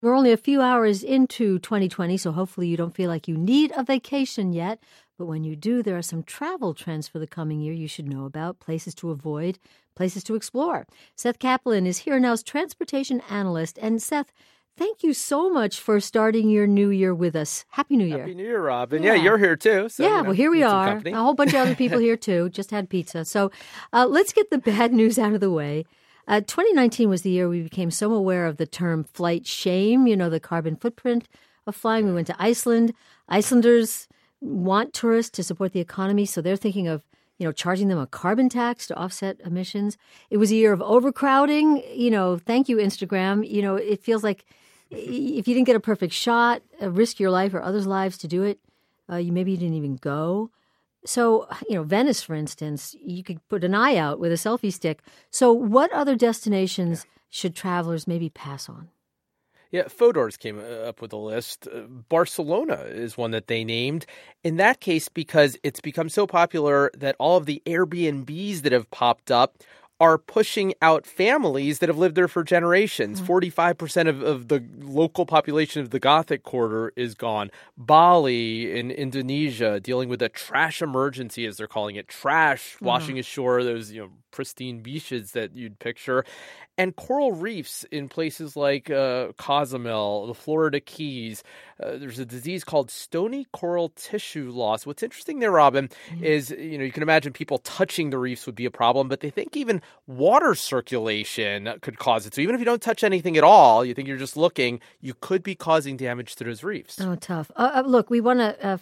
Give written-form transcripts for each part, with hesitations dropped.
We're only a few hours into 2020, so hopefully you don't feel like you need a vacation yet. But when you do, there are some travel trends for the coming year you should know about, places to avoid, places to explore. Seth Kaplan is here now as transportation analyst. And Seth, thank you so much for starting your new year with us. Happy New Year. Happy New Year, Robin. Yeah, you're here too. So, well, here we are. A whole bunch of other people here too. Just had pizza. So let's get the bad news out of the way. 2019 was the year we became so aware of the term flight shame, the carbon footprint of flying. We went to Iceland. Icelanders want tourists to support the economy, so they're thinking of, charging them a carbon tax to offset emissions. It was a year of overcrowding. Thank you, Instagram. It feels like if you didn't get a perfect shot, risk your life or others' lives to do it, maybe you didn't even go. So, Venice, for instance, you could put an eye out with a selfie stick. So what other destinations should travelers maybe pass on? Yeah, Fodor's came up with a list. Barcelona is one that they named. In that case, because it's become so popular that all of the Airbnbs that have popped up are pushing out families that have lived there for generations. 45% of the local population of the Gothic Quarter is gone. Bali in Indonesia dealing with a trash emergency, as they're calling it. Trash washing ashore those pristine beaches that you'd picture. And coral reefs in places like Cozumel, the Florida Keys. There's a disease called stony coral tissue loss. What's interesting there, Robin, is, you can imagine people touching the reefs would be a problem, but they think even water circulation could cause it. So even if you don't touch anything at all, you think you're just looking, you could be causing damage to those reefs. Oh, tough. Look, we want to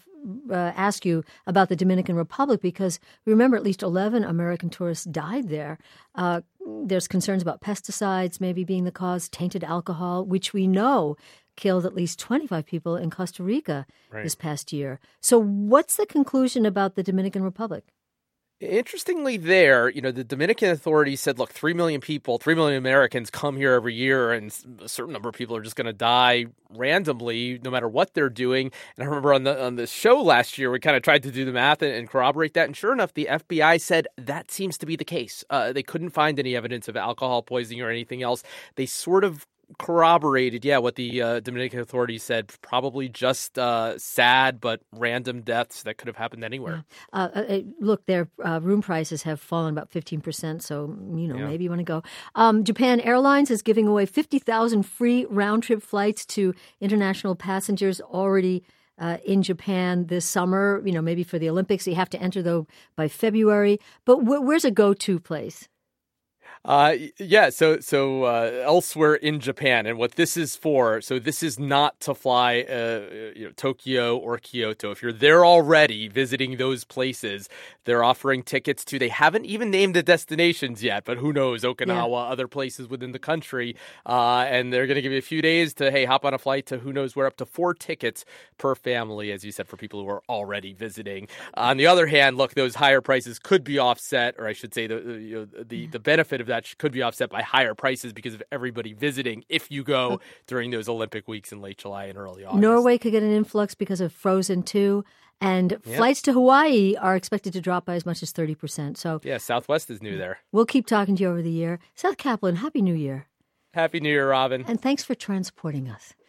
ask you about the Dominican Republic because remember at least 11 American tourists died there. There's concerns about pesticides maybe being the cause, tainted alcohol, which we know killed at least 25 people in Costa Rica this past year. So what's the conclusion about the Dominican Republic? Interestingly there, the Dominican authorities said, look, 3 million people, 3 million Americans come here every year, and a certain number of people are just going to die randomly no matter what they're doing. And I remember on the show last year, we kind of tried to do the math and corroborate that. And sure enough, the FBI said that seems to be the case. They couldn't find any evidence of alcohol poisoning or anything else. They sort of corroborated, what the Dominican authorities said, probably just sad but random deaths that could have happened anywhere. Look, their room prices have fallen about 15%, so, maybe you want to go. Japan Airlines is giving away 50,000 free round-trip flights to international passengers already in Japan this summer, maybe for the Olympics. You have to enter, though, by February. But where's a go-to place? So elsewhere in Japan, and what this is for, so this is not to fly Tokyo or Kyoto. If you're there already visiting those places, they're offering tickets to, they haven't even named the destinations yet, but who knows, Okinawa, other places within the country, and they're going to give you a few days to, hop on a flight to who knows where, up to 4 tickets per family, as you said, for people who are already visiting. On the other hand, look, those higher prices could be offset, or I should say the benefit of that could be offset by higher prices because of everybody visiting if you go during those Olympic weeks in late July and early August. Norway could get an influx because of Frozen 2, and flights to Hawaii are expected to drop by as much as 30%. So Southwest is new there. We'll keep talking to you over the year. Seth Kaplan, Happy New Year. Happy New Year, Robin. And thanks for transporting us.